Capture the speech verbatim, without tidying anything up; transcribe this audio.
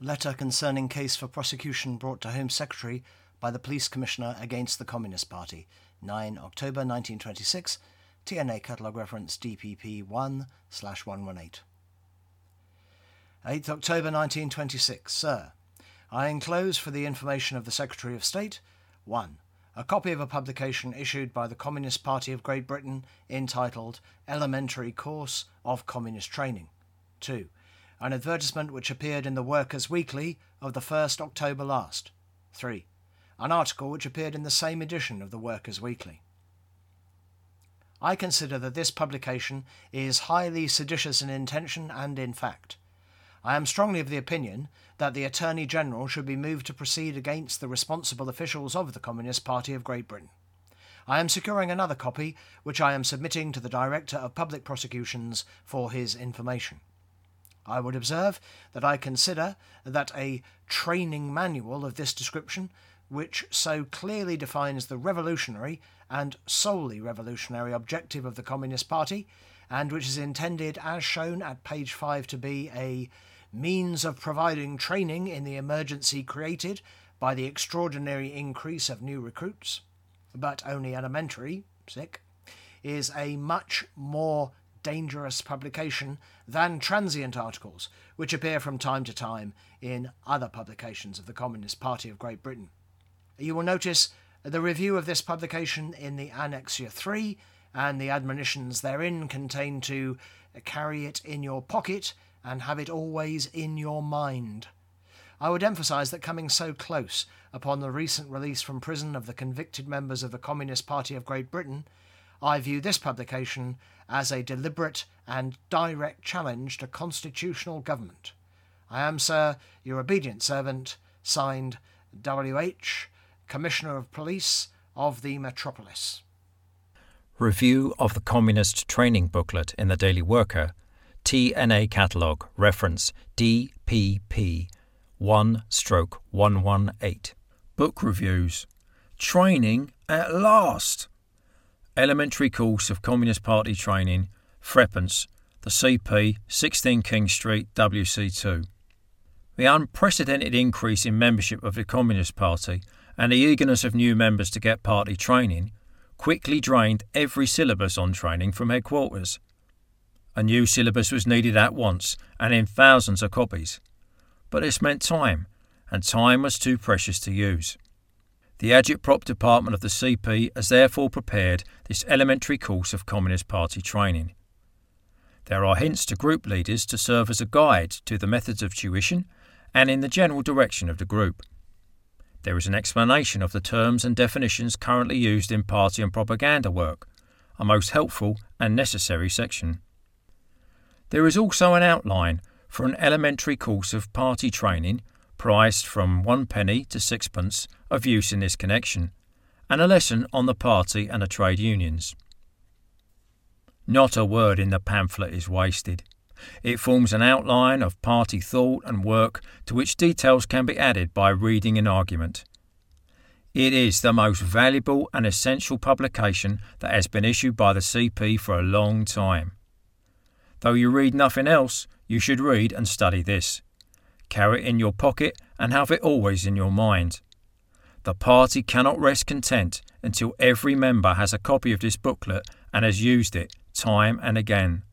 Letter concerning case for prosecution brought to Home Secretary by the Police Commissioner against the Communist Party, nine October nineteen twenty-six, T N A Catalogue Reference D P P one slash one one eight. eighth October nineteen twenty-six. Sir, I enclose for the information of the Secretary of State, one. A copy of a publication issued by the Communist Party of Great Britain entitled Elementary Course of Communist Training. two. An advertisement which appeared in the Workers' Weekly of the first October last. three. An article which appeared in the same edition of the Workers' Weekly. I consider that this publication is highly seditious in intention and in fact. I am strongly of the opinion that the Attorney General should be moved to proceed against the responsible officials of the Communist Party of Great Britain. I am securing another copy, which I am submitting to the Director of Public Prosecutions for his information. I would observe that I consider that a training manual of this description, which so clearly defines the revolutionary and solely revolutionary objective of the Communist Party, and which is intended, as shown at page five, to be a means of providing training in the emergency created by the extraordinary increase of new recruits, but only elementary, sick, is a much more dangerous publication than transient articles, which appear from time to time in other publications of the Communist Party of Great Britain. You will notice the review of this publication in the Annexure three, and the admonitions therein contain to carry it in your pocket and have it always in your mind. I would emphasise that coming so close upon the recent release from prison of the convicted members of the Communist Party of Great Britain, I view this publication as a deliberate and direct challenge to constitutional government. I am, sir, your obedient servant, signed W H, Commissioner of Police of the Metropolis. Review of the Communist Training Booklet in the Daily Worker, T N A Catalogue, reference D P P one one one eight. Book Reviews. Training at last! Elementary Course of Communist Party Training, Threepence, the C P, sixteen King Street, W C two. The unprecedented increase in membership of the Communist Party and the eagerness of new members to get party training quickly drained every syllabus on training from headquarters. A new syllabus was needed at once and in thousands of copies. But this meant time, and time was too precious to use. The Agitprop department of the C P has therefore prepared this elementary course of Communist Party training. There are hints to group leaders to serve as a guide to the methods of tuition and in the general direction of the group. There is an explanation of the terms and definitions currently used in party and propaganda work, a most helpful and necessary section. There is also an outline for an elementary course of party training, priced from one penny to sixpence, of use in this connection, and a lesson on the party and the trade unions. Not a word in the pamphlet is wasted. It forms an outline of party thought and work to which details can be added by reading and argument. It is the most valuable and essential publication that has been issued by the C P for a long time. Though you read nothing else, you should read and study this. Carry it in your pocket and have it always in your mind. The party cannot rest content until every member has a copy of this booklet and has used it time and again.